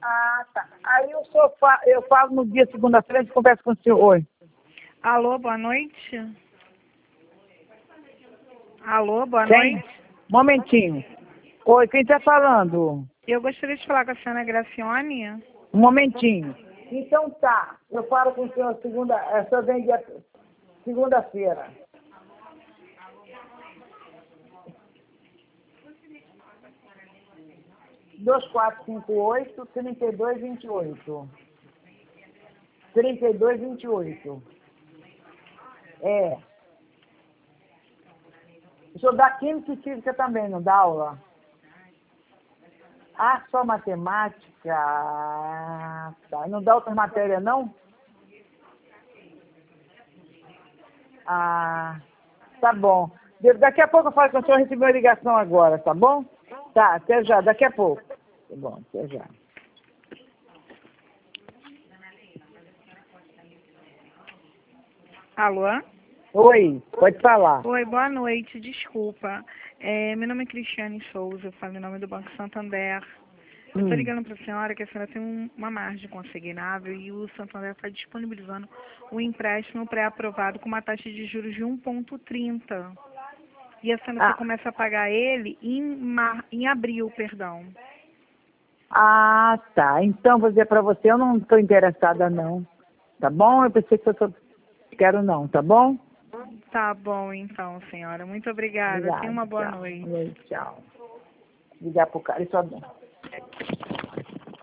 Ah, tá. Aí o senhor eu falo no dia segunda-feira, eu converso com o senhor. Oi. Alô, boa noite. Alô, boa Quem? noite. Momentinho. Oi, quem está falando? Eu gostaria de falar com a senhora Gracione. Um momentinho. Então tá, eu falo com o senhor o senhor vem dia segunda-feira. Dois quatro cinco oito 3228. 3228. É. O senhor dá química e física também, não dá aula? Ah, só matemática. Ah, tá. Não dá outra matéria, não? Ah, tá bom. Daqui a pouco eu falo com o senhor, recebeu a ligação agora, tá bom? Tá, até já, daqui a pouco. Tá bom, até já. Alô? Oi, pode falar. Oi, boa noite, desculpa. Meu nome é Cristiane Souza, eu falo em nome do Banco Santander. Eu estou ligando para a senhora que a senhora tem uma margem consignável e o Santander está disponibilizando um empréstimo pré-aprovado com uma taxa de juros de 1,30. E a senhora só começa a pagar ele em abril, perdão. Ah, tá. Então, vou dizer para você, eu não estou interessada, não. Tá bom? Eu pensei que eu quero não, tá bom? Tá bom, então, senhora. Muito obrigada. Tenha Obrigada, uma boa tchau. noite. Boa noite, tchau. Ligar pro cara, isso é bom.